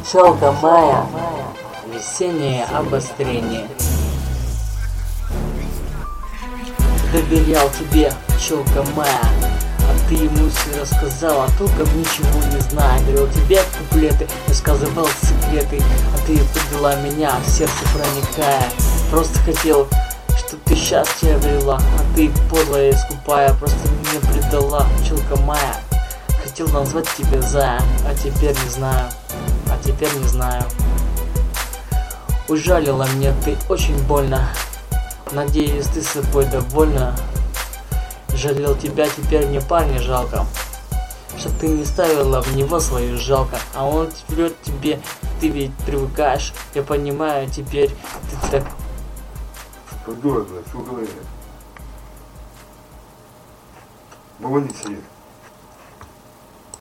Пчелка моя, весеннее обострение. Доверял тебе, пчелка моя, а ты ему все рассказала, толком ничего не знаю. Говорил тебе куплеты, рассказывал секреты, а ты предала меня, в сердце проникая. Просто хотел, чтоб ты счастье обрела, а ты подлая и скупая, просто меня предала, пчелка моя. Хотел назвать тебя Зая, а теперь не знаю, Ужалила меня ты очень больно, надеюсь, ты собой довольна. Жалел тебя, теперь мне парня жалко, что ты не ставила в него свою жалко. А он врет тебе, ты ведь привыкаешь. Я понимаю, теперь ты так... Что дура, блядь, что говоришь? Молодец,